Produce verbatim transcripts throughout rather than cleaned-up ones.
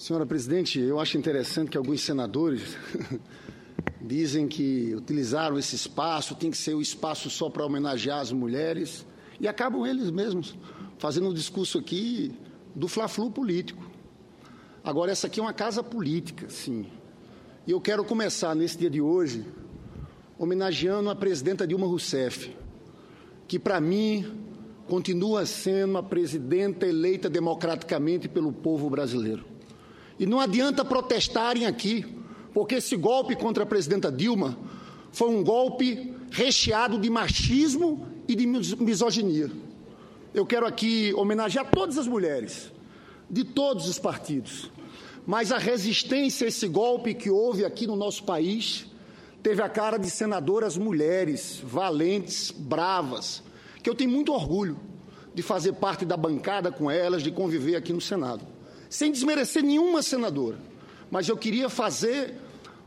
Senhora presidente, eu acho interessante que alguns senadores dizem que utilizaram esse espaço, tem que ser o espaço só para homenagear as mulheres, e acabam eles mesmos fazendo um discurso aqui do fla-flu político. Agora, essa aqui é uma casa política, sim. E eu quero começar, nesse dia de hoje, homenageando a presidenta Dilma Rousseff, que, para mim, continua sendo uma presidenta eleita democraticamente pelo povo brasileiro. E não adianta protestarem aqui, porque esse golpe contra a presidenta Dilma foi um golpe recheado de machismo e de misoginia. Eu quero aqui homenagear todas as mulheres, de todos os partidos, mas a resistência a esse golpe que houve aqui no nosso país teve a cara de senadoras mulheres, valentes, bravas, que eu tenho muito orgulho de fazer parte da bancada com elas, de conviver aqui no Senado. Sem desmerecer nenhuma senadora, mas eu queria fazer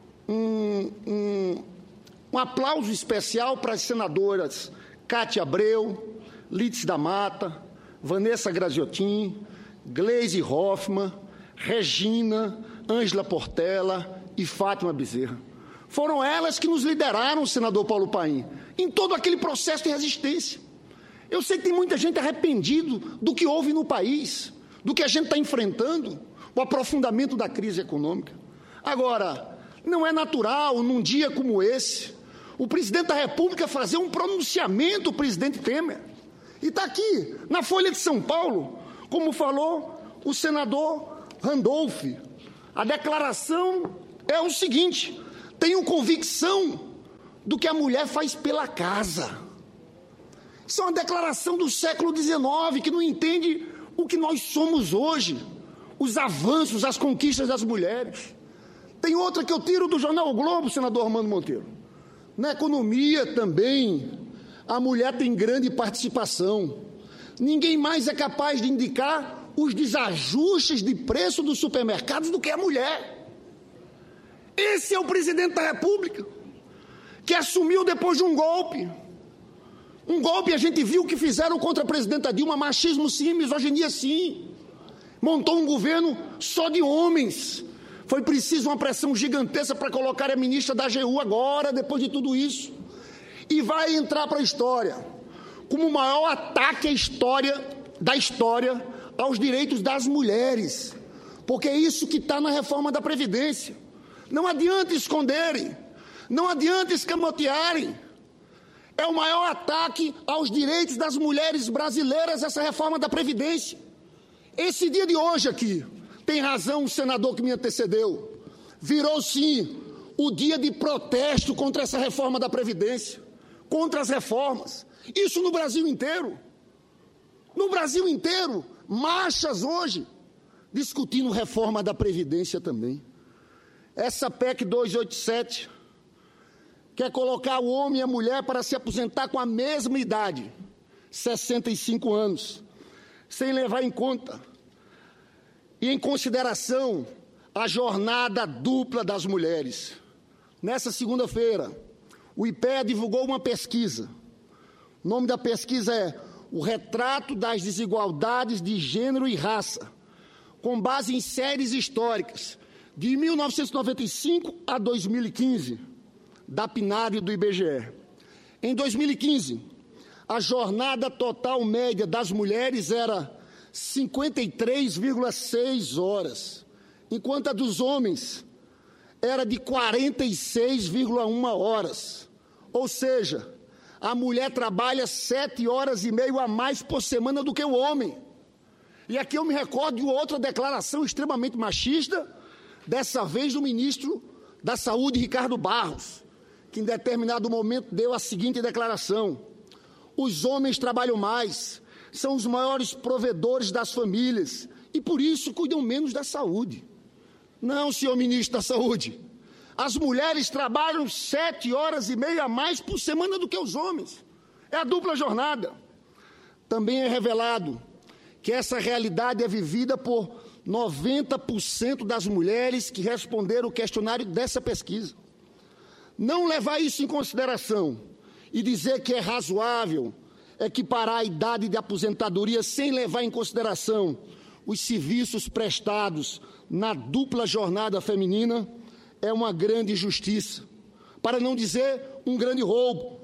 um, um, um aplauso especial para as senadoras Cátia Abreu, Lídice da Mata, Vanessa Graziotin, Gleisi Hoffmann, Regina, Ângela Portela e Fátima Bezerra. Foram elas que nos lideraram, senador Paulo Paim, em todo aquele processo de resistência. Eu sei que tem muita gente arrependido do que houve no país, do que a gente está enfrentando, o aprofundamento da crise econômica. Agora, não é natural, num dia como esse, o presidente da República fazer um pronunciamento, o presidente Temer. E está aqui, na Folha de São Paulo, como falou o senador Randolph, a declaração é o seguinte: tenho convicção do que a mulher faz pela casa. Isso é uma declaração do século dezenove, que não entende o que nós somos hoje, os avanços, as conquistas das mulheres. Tem outra que eu tiro do jornal O Globo, senador Armando Monteiro. Na economia também, a mulher tem grande participação. Ninguém mais é capaz de indicar os desajustes de preço dos supermercados do que a mulher. Esse é o presidente da República, que assumiu depois de um golpe. Um golpe, a gente viu o que fizeram contra a presidenta Dilma, machismo sim, misoginia sim. Montou um governo só de homens. Foi preciso uma pressão gigantesca para colocar a ministra da A G U agora, depois de tudo isso. E vai entrar para a história como o maior ataque à história, da história aos direitos das mulheres. Porque é isso que está na reforma da Previdência. Não adianta esconderem, não adianta escamotearem. É o maior ataque aos direitos das mulheres brasileiras, essa reforma da Previdência. Esse dia de hoje aqui, tem razão o senador que me antecedeu, virou sim o dia de protesto contra essa reforma da Previdência, contra as reformas. Isso no Brasil inteiro. No Brasil inteiro, marchas hoje, discutindo reforma da Previdência também. Essa P E C duzentos e oitenta e sete... quer colocar o homem e a mulher para se aposentar com a mesma idade, sessenta e cinco anos, sem levar em conta e em consideração a jornada dupla das mulheres. Nessa segunda-feira, o I P E A divulgou uma pesquisa. O nome da pesquisa é O Retrato das Desigualdades de Gênero e Raça, com base em séries históricas, de mil novecentos e noventa e cinco a dois mil e quinze, da P N A D e do I B G E. Em dois mil e quinze, a jornada total média das mulheres era cinquenta e três vírgula seis horas, enquanto a dos homens era de quarenta e seis vírgula uma horas. Ou seja, a mulher trabalha sete horas e meia a mais por semana do que o homem. E aqui eu me recordo de outra declaração extremamente machista, dessa vez do ministro da Saúde, Ricardo Barros, que em determinado momento deu a seguinte declaração: os homens trabalham mais, são os maiores provedores das famílias e por isso cuidam menos da saúde. Não, senhor ministro da Saúde, as mulheres trabalham sete horas e meia a mais por semana do que os homens. É a dupla jornada. Também é revelado que essa realidade é vivida por noventa por cento das mulheres que responderam o questionário dessa pesquisa. Não levar isso em consideração e dizer que é razoável equiparar a idade de aposentadoria sem levar em consideração os serviços prestados na dupla jornada feminina é uma grande injustiça, para não dizer um grande roubo.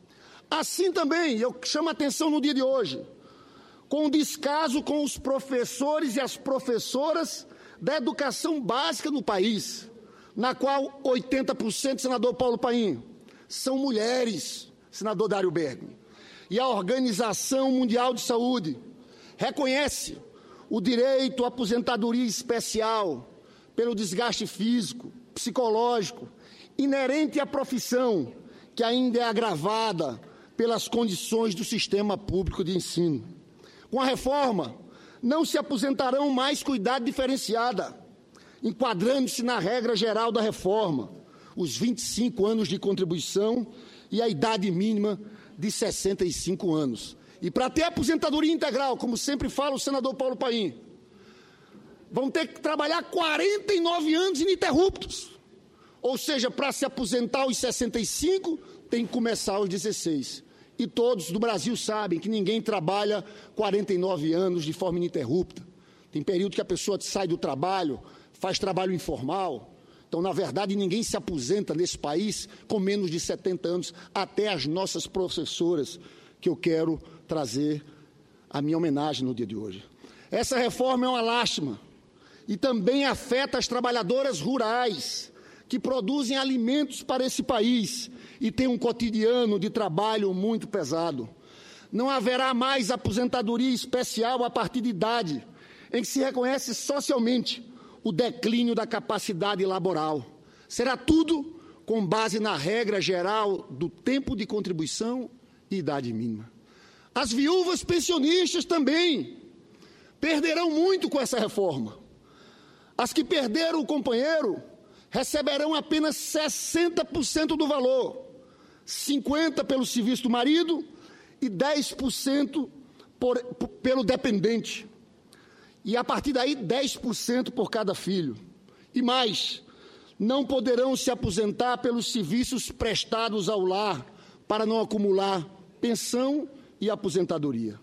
Assim também, eu chamo a atenção no dia de hoje, com o descaso com os professores e as professoras da educação básica no país, na qual oitenta por cento, senador Paulo Paim, são mulheres, senador Dário Bergman. E a Organização Mundial de Saúde reconhece o direito à aposentadoria especial pelo desgaste físico, psicológico, inerente à profissão, que ainda é agravada pelas condições do sistema público de ensino. Com a reforma, não se aposentarão mais com idade diferenciada, enquadrando-se na regra geral da reforma, os vinte e cinco anos de contribuição e a idade mínima de sessenta e cinco anos. E para ter aposentadoria integral, como sempre fala o senador Paulo Paim, vão ter que trabalhar quarenta e nove anos ininterruptos. Ou seja, para se aposentar aos sessenta e cinco, tem que começar aos dezesseis. E todos do Brasil sabem que ninguém trabalha quarenta e nove anos de forma ininterrupta. Tem período que a pessoa sai do trabalho, faz trabalho informal. Então, na verdade, ninguém se aposenta nesse país com menos de setenta anos, até as nossas professoras, que eu quero trazer a minha homenagem no dia de hoje. Essa reforma é uma lástima e também afeta as trabalhadoras rurais, que produzem alimentos para esse país e têm um cotidiano de trabalho muito pesado. Não haverá mais aposentadoria especial a partir de idade, em que se reconhece socialmente o declínio da capacidade laboral. Será tudo com base na regra geral do tempo de contribuição e idade mínima. As viúvas pensionistas também perderão muito com essa reforma. As que perderam o companheiro receberão apenas sessenta por cento do valor, cinquenta por cento pelo serviço do marido e dez por cento por, por, pelo dependente. E a partir daí, dez por cento por cada filho. E mais, não poderão se aposentar pelos serviços prestados ao lar para não acumular pensão e aposentadoria.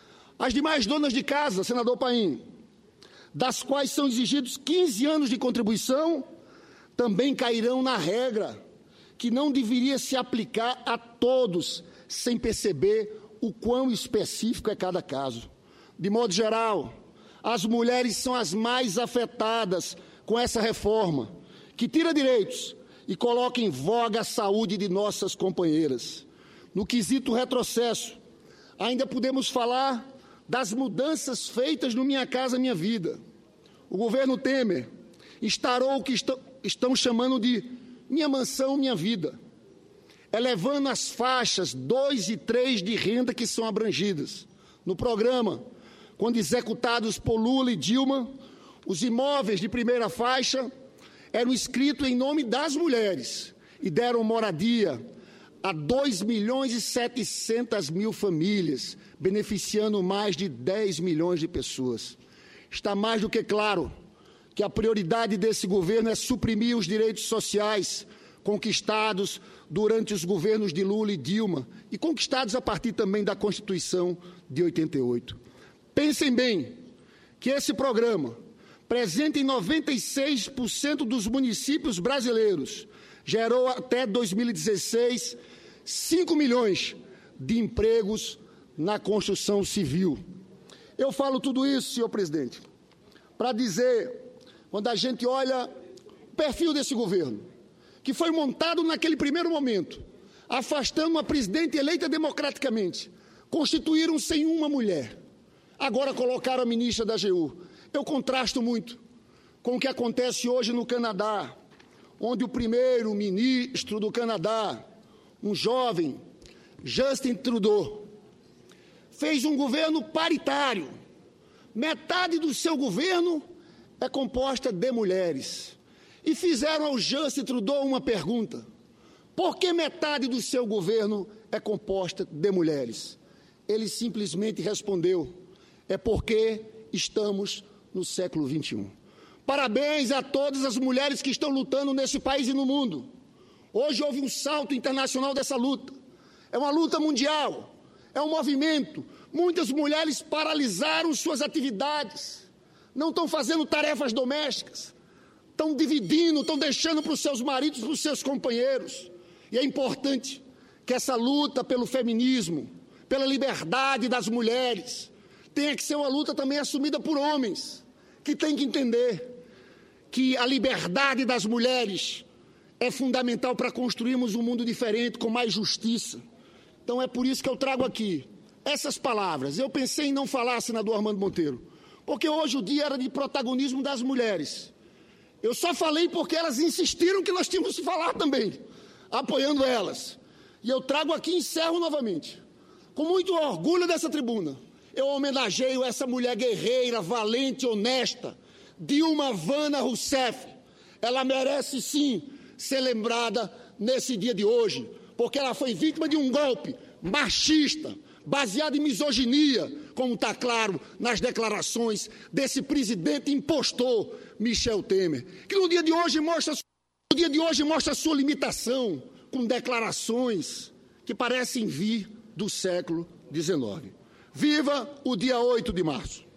As demais donas de casa, senador Paim, das quais são exigidos quinze anos de contribuição, também cairão na regra que não deveria se aplicar a todos, sem perceber o quão específico é cada caso. De modo geral, as mulheres são as mais afetadas com essa reforma, que tira direitos e coloca em voga a saúde de nossas companheiras. No quesito retrocesso, ainda podemos falar das mudanças feitas no Minha Casa Minha Vida. O governo Temer instaurou o que estão chamando de Minha Mansão Minha Vida, elevando as faixas dois e três de renda que são abrangidas. No programa, quando executados por Lula e Dilma, os imóveis de primeira faixa eram inscritos em nome das mulheres e deram moradia a dois milhões e setecentas mil famílias, beneficiando mais de dez milhões de pessoas. Está mais do que claro que a prioridade desse governo é suprimir os direitos sociais conquistados durante os governos de Lula e Dilma e conquistados a partir também da Constituição de oitenta e oito. Pensem bem que esse programa, presente em noventa e seis por cento dos municípios brasileiros, gerou até dois mil e dezesseis cinco milhões de empregos na construção civil. Eu falo tudo isso, senhor presidente, para dizer, quando a gente olha o perfil desse governo, que foi montado naquele primeiro momento, afastando uma presidente eleita democraticamente, constituíram sem uma mulher, agora colocaram a ministra da A G U. Eu contrasto muito com o que acontece hoje no Canadá, onde o primeiro-ministro do Canadá, um jovem, Justin Trudeau, fez um governo paritário. Metade do seu governo é composta de mulheres. E fizeram ao Justin Trudeau uma pergunta: por que metade do seu governo é composta de mulheres? Ele simplesmente respondeu: é porque estamos no século vinte e um. Parabéns a todas as mulheres que estão lutando nesse país e no mundo. Hoje houve um salto internacional dessa luta. É uma luta mundial, é um movimento. Muitas mulheres paralisaram suas atividades, não estão fazendo tarefas domésticas, estão dividindo, estão deixando para os seus maridos, para os seus companheiros. E é importante que essa luta pelo feminismo, pela liberdade das mulheres, tenha que ser uma luta também assumida por homens, que têm que entender que a liberdade das mulheres é fundamental para construirmos um mundo diferente, com mais justiça. Então é por isso que eu trago aqui essas palavras. Eu pensei em não falar, senador Armando Monteiro, porque hoje o dia era de protagonismo das mulheres. Eu só falei porque elas insistiram que nós tínhamos que falar também, apoiando elas. E eu trago aqui e encerro novamente. Com muito orgulho dessa tribuna, eu homenageio essa mulher guerreira, valente, honesta, Dilma Vana Rousseff. Ela merece sim ser lembrada nesse dia de hoje, porque ela foi vítima de um golpe machista, baseado em misoginia, como está claro nas declarações desse presidente impostor, Michel Temer, que no dia de hoje mostra, no dia de hoje mostra a sua limitação, com declarações que parecem vir do século dezenove. Viva o dia oito de março!